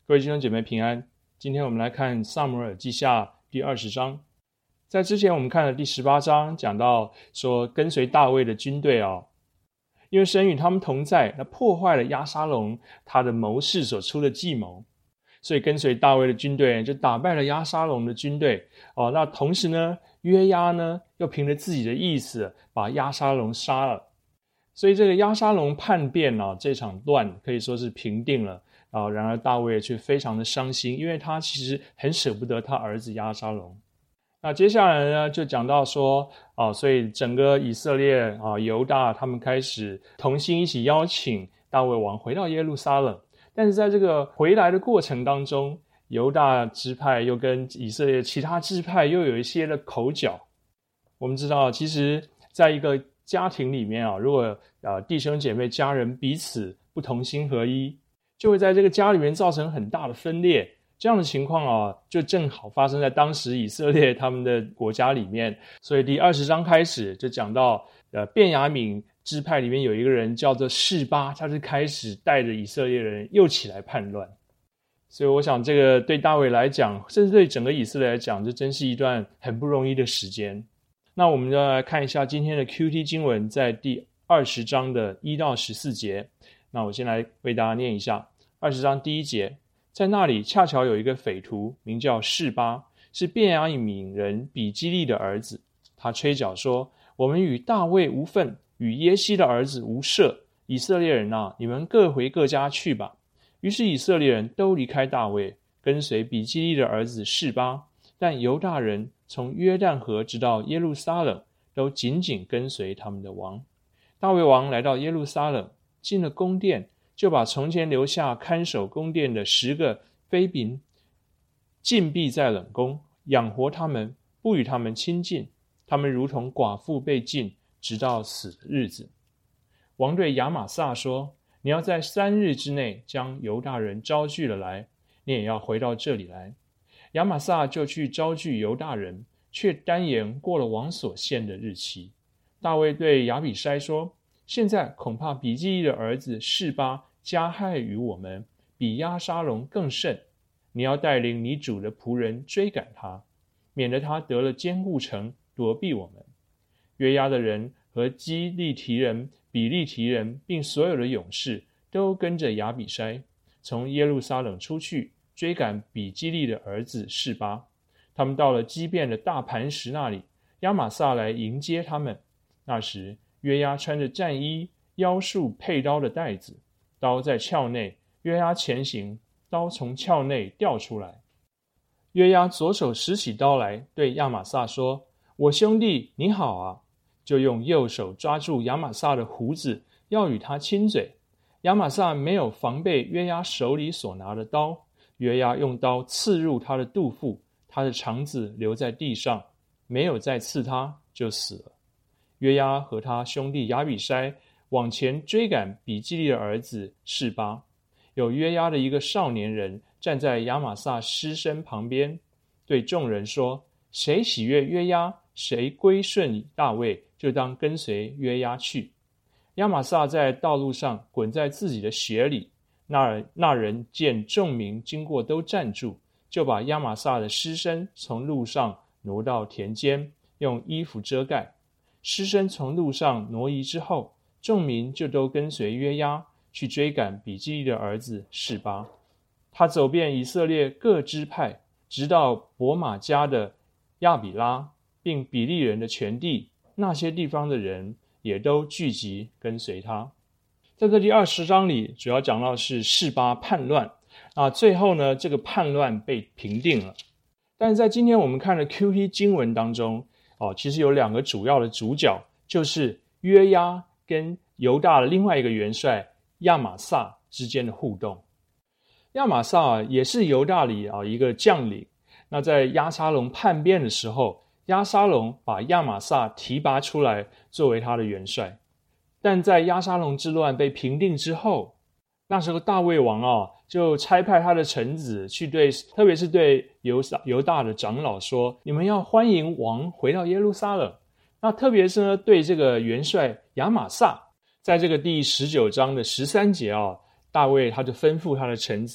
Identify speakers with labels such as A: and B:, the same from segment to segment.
A: 各位弟兄姐妹平安，今天我们来看撒母耳记下第20章。在之前我们看了第18章，讲到说跟随大卫的军队因为神与他们同在，那破坏了押沙龙他的谋士所出的计谋，所以跟随大卫的军队就打败了押沙龙的军队那同时呢，约押呢又凭着自己的意思把押沙龙杀了，所以这个押沙龙叛变这场乱可以说是平定了然而大卫却非常的伤心，因为他其实很舍不得他儿子押沙龙。那接下来呢，就讲到说所以整个以色列犹大他们开始同心一起邀请大卫王回到耶路撒冷。但是在这个回来的过程当中，犹大支派又跟以色列其他支派又有一些的口角。我们知道其实在一个家庭里面如果弟兄姐妹家人彼此不同心合一，就会在这个家里面造成很大的分裂。这样的情况就正好发生在当时以色列他们的国家里面。所以第20章开始就讲到便雅悯支派里面有一个人叫做示巴，他是开始带着以色列人又起来叛乱。所以我想这个对大卫来讲，甚至对整个以色列来讲，这真是一段很不容易的时间。那我们就来看一下今天的 QT 经文，在第20章的1到14节。那我先来为大家念一下20章第1节。在那里恰巧有一个匪徒，名叫示巴，是便雅悯人比基利的儿子。他吹角说，我们与大卫无份，与耶西的儿子无涉。以色列人你们各回各家去吧。于是以色列人都离开大卫，跟随比基利的儿子示巴。但犹大人从约旦河直到耶路撒冷，都紧紧跟随他们的王。大卫王来到耶路撒冷，进了宫殿，就把从前留下看守宫殿的10个妃嫔禁闭在冷宫，养活他们，不与他们亲近。他们如同寡妇被禁，直到死的日子。王对亚玛撒说，你要在3日之内将犹大人招聚了来，你也要回到这里来。亚玛撒就去招聚犹大人，却单言过了王所限的日期。大卫对亚比筛说，现在恐怕比基利的儿子示巴加害于我们，比押沙龙更甚。你要带领你主的仆人追赶他，免得他得了坚固城，躲避我们。约押的人和基利提人、比利提人，并所有的勇士，都跟着亚比筛，从耶路撒冷出去，追赶比基利的儿子示巴。他们到了基遍的大磐石那里，亚玛撒来迎接他们。那时约押穿着战衣，腰束佩刀的带子，刀在鞘内。约押前行，刀从鞘内掉出来。约押左手拾起刀来，对亚玛撒说，我兄弟你好啊，就用右手抓住亚玛撒的胡子，要与他亲嘴。亚玛撒没有防备约押手里所拿的刀，约押用刀刺入他的肚腹，他的肠子留在地上，没有再刺他，就死了。约押和他兄弟亚比筛往前追赶比基利的儿子示巴。有约押的一个少年人站在亚玛撒尸身旁边，对众人说，谁喜悦约押，谁归顺大卫，就当跟随约押去。亚玛撒在道路上滚在自己的血里，那人见众民经过都站住，就把亚玛撒的尸身从路上挪到田间，用衣服遮盖。尸身从路上挪移之后，众民就都跟随约押去追赶比基利的儿子示巴。他走遍以色列各支派，直到伯玛迦的亚比拉，并比利人的全地，那些地方的人也都聚集跟随他。在这第20章里，主要讲到是示巴叛乱最后呢，这个叛乱被平定了。但是在今天我们看的 QT 经文当中其实有2个主要的主角，就是约押跟犹大的另外一个元帅亚玛撒之间的互动。亚玛撒也是犹大里一个将领。那在押沙龙叛变的时候，押沙龙把亚玛撒提拔出来作为他的元帅。但在押沙龙之乱被平定之后，那时候大卫王就差派他的臣子去特别是对犹大的长老说，你们要欢迎王回到耶路撒冷。那特别是呢，对这个元帅亚玛撒，在这个第19章的13节大卫他就吩咐他的臣子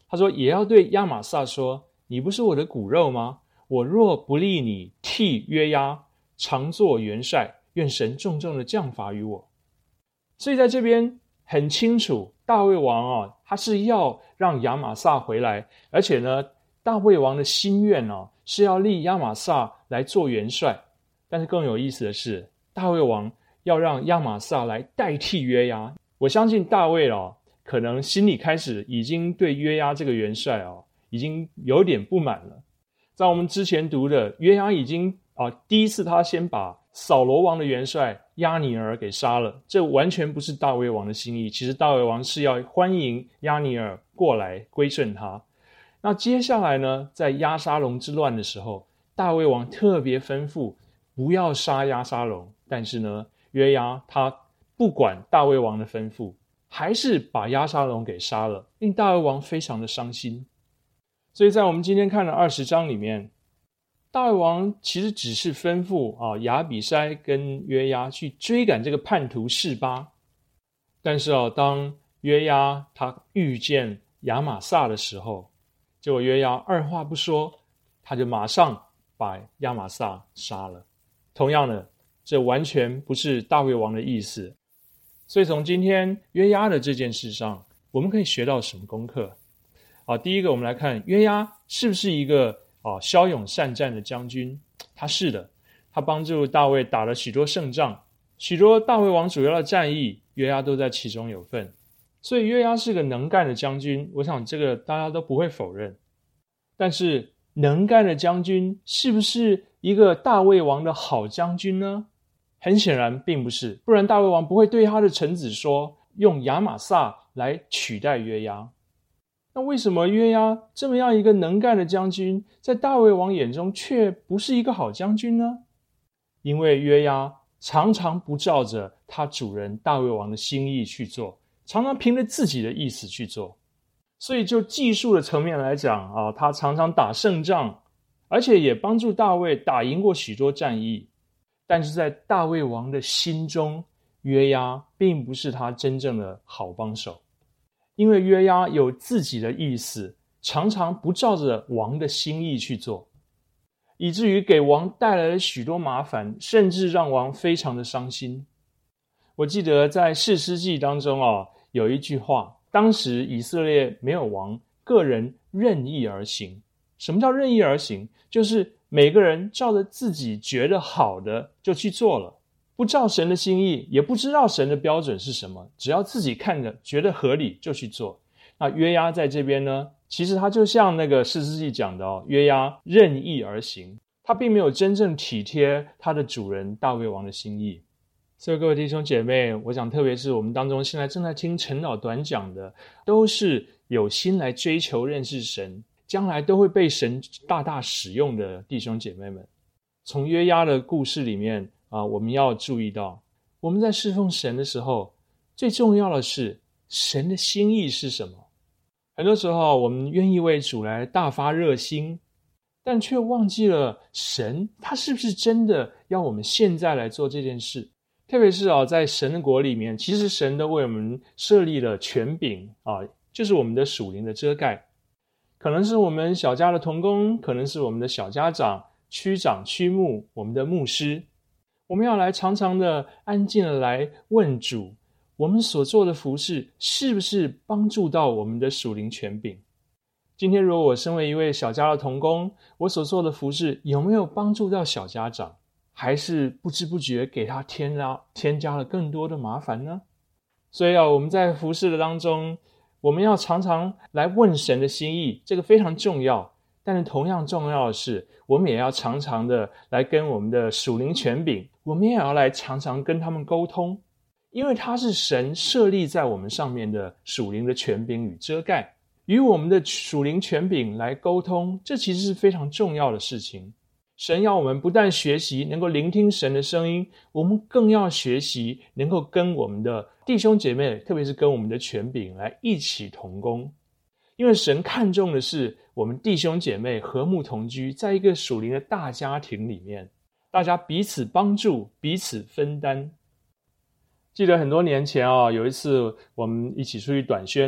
A: 他说也要对亚玛撒说，你不是我的骨肉吗？我若不立你替约押常作元帅，愿神重重的降罚于我。所以在这边很清楚，大卫王他是要让亚玛撒回来，而且呢，大卫王的心愿是要立亚玛撒来做元帅。但是更有意思的是，大卫王要让亚玛撒来代替约押。我相信大卫可能心里开始已经对约押这个元帅已经有点不满了。在我们之前读的，约押已经第一次他先把扫罗王的元帅押尼珥给杀了，这完全不是大卫王的心意。其实大卫王是要欢迎押尼珥过来归顺他。那接下来呢，在押沙龙之乱的时候，大卫王特别吩咐不要杀押沙龙，但是呢，约押他不管大卫王的吩咐，还是把押沙龙给杀了，令大卫王非常的伤心。所以在我们今天看的20章里面，大卫王其实只是吩咐亚比筛跟约押去追赶这个叛徒示巴。但是当约押他遇见亚玛撒的时候，结果约押二话不说，他就马上把亚玛撒杀了。同样的，这完全不是大卫王的意思。所以从今天约押的这件事上，我们可以学到什么功课？第一个我们来看约押是不是一个骁勇善战的将军？他是的，他帮助大卫打了许多胜仗，许多大卫王主要的战役，约押都在其中有份。所以约押是个能干的将军，我想这个大家都不会否认。但是能干的将军是不是一个大卫王的好将军呢？很显然并不是，不然大卫王不会对他的臣子说用亚玛撒来取代约押。那为什么约押这么样一个能干的将军，在大卫王眼中却不是一个好将军呢？因为约押常常不照着他主人大卫王的心意去做，常常凭着自己的意思去做。所以就技术的层面来讲他常常打胜仗，而且也帮助大卫打赢过许多战役。但是在大卫王的心中，约押并不是他真正的好帮手。因为约押有自己的意思，常常不照着王的心意去做，以至于给王带来了许多麻烦，甚至让王非常的伤心。我记得在士师记当中有一句话，当时以色列没有王，个人任意而行。什么叫任意而行？就是每个人照着自己觉得好的就去做了，不照神的心意，也不知道神的标准是什么，只要自己看着觉得合理就去做。那约押在这边呢，其实他就像那个士师记讲的约押任意而行，他并没有真正体贴他的主人大卫王的心意。所以各位弟兄姐妹，我想特别是我们当中现在正在听陈老短讲的，都是有心来追求认识神，将来都会被神大大使用的弟兄姐妹们。从约押的故事里面我们要注意到，我们在侍奉神的时候，最重要的是神的心意是什么。很多时候我们愿意为主来大发热心，但却忘记了神他是不是真的要我们现在来做这件事。特别是在神的国里面，其实神都为我们设立了权柄就是我们的属灵的遮盖。可能是我们小家的同工，可能是我们的小家长、区长、区牧，我们的牧师。我们要来常常的安静的来问主，我们所做的服事是不是帮助到我们的属灵权柄。今天如果我身为一位小家的同工，我所做的服事有没有帮助到小家长，还是不知不觉给他添加了更多的麻烦呢？所以我们在服事的当中，我们要常常来问神的心意，这个非常重要。但是同样重要的是，我们也要常常的来跟我们的属灵权柄，我们也要来常常跟他们沟通，因为它是神设立在我们上面的属灵的权柄与遮盖，与我们的属灵权柄来沟通，这其实是非常重要的事情。神要我们不但学习能够聆听神的声音，我们更要学习能够跟我们的弟兄姐妹，特别是跟我们的权柄来一起同工。因为神看重的是我们弟兄姐妹和睦同居，在一个属灵的大家庭里面，大家彼此帮助，彼此分担。记得很多年前有一次我们一起出去短宣，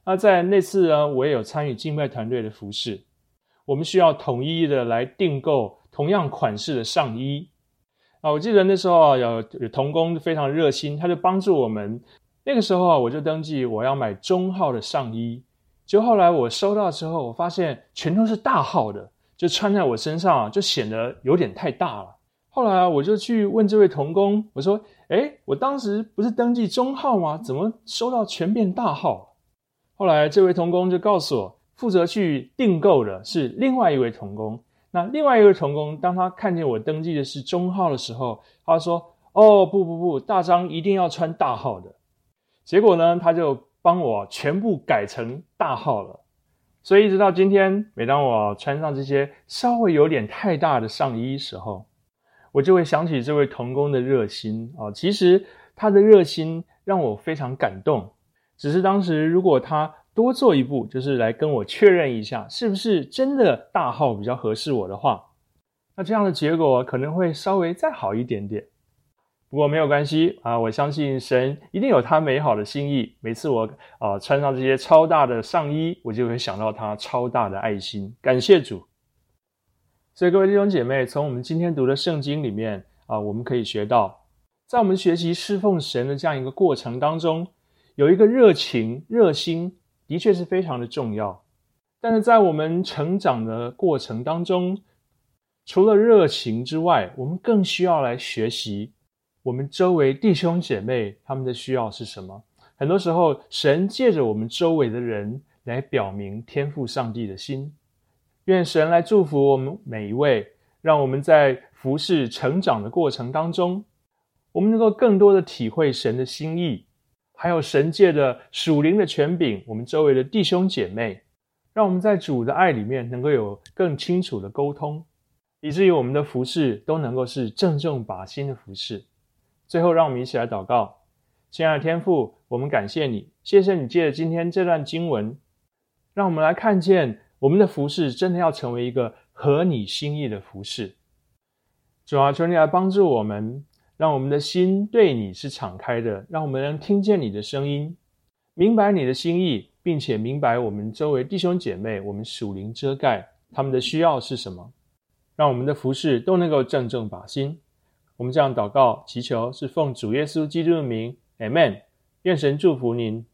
A: 那在那次呢，我也有参与敬拜团队的服事，我们需要统一的来订购同样款式的上衣。我记得那时候有同工非常热心，他就帮助我们。那个时候我就登记我要买中号的上衣，结果后来我收到之后，我发现全都是大号的，就穿在我身上就显得有点太大了。后来我就去问这位同工，我说我当时不是登记中号吗？怎么收到全变大号？后来这位同工就告诉我，负责去订购的是另外一位同工。那另外一位同工当他看见我登记的是中号的时候，他说不，大章一定要穿大号的。结果呢，他就帮我全部改成大号了。所以一直到今天，每当我穿上这些稍微有点太大的上衣时候，我就会想起这位同工的热心。其实他的热心让我非常感动，只是当时如果他多做一步，就是来跟我确认一下是不是真的大号比较合适我的话，那这样的结果可能会稍微再好一点点。不过没有关系我相信神一定有他美好的心意。每次我穿上这些超大的上衣，我就会想到他超大的爱心，感谢主。所以各位弟兄姐妹，从我们今天读的圣经里面我们可以学到，在我们学习侍奉神的这样一个过程当中，有一个热情热心的确是非常的重要。但是在我们成长的过程当中，除了热情之外，我们更需要来学习我们周围弟兄姐妹他们的需要是什么。很多时候神借着我们周围的人来表明天父上帝的心。愿神来祝福我们每一位，让我们在服事成长的过程当中，我们能够更多的体会神的心意，还有神借的属灵的权柄，我们周围的弟兄姐妹，让我们在主的爱里面能够有更清楚的沟通，以至于我们的服事都能够是正中靶心的服事。最后让我们一起来祷告。亲爱的天父，我们感谢你，谢谢你借着今天这段经文，让我们来看见我们的服事真的要成为一个合你心意的服事。主啊，求你来帮助我们，让我们的心对你是敞开的，让我们能听见你的声音，明白你的心意，并且明白我们周围弟兄姐妹，我们属灵遮盖他们的需要是什么，让我们的服事都能够正中靶心。我们这样祷告祈求，是奉主耶稣基督的名， Amen。 愿神祝福您。